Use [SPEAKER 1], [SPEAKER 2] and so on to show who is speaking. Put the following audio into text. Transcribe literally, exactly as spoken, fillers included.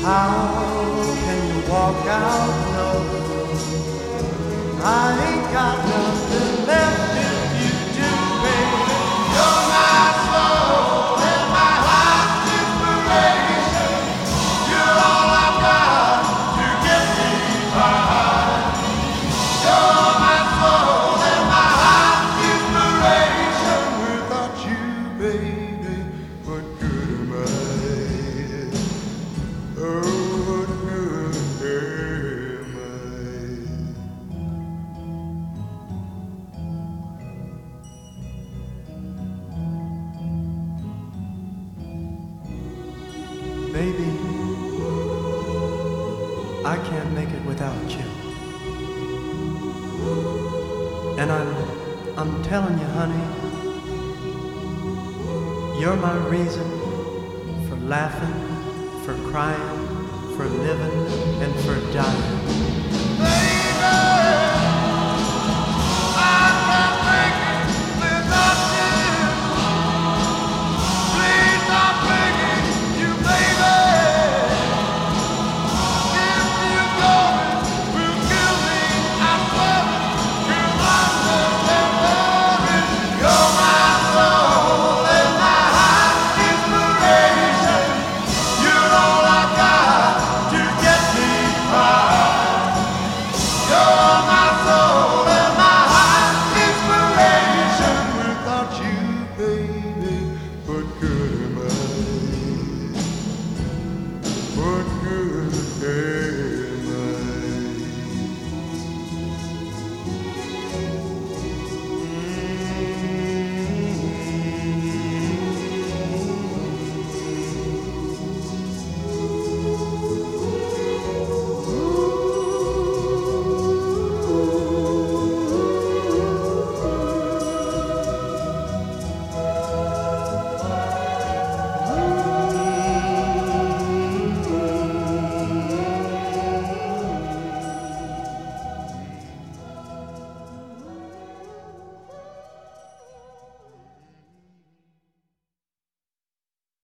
[SPEAKER 1] How can you walk out? No, I ain't got nothing left if you do, baby. You're my soul and my heart's inspiration. You're all I've got to get me by. You're my soul and my heart's inspiration. Without you, baby, what good am I? Oh, what good am I? Baby, I can't make it without you. And I'm, I'm telling you, honey, you're my reason for laughing, for crying, for living, and for dying.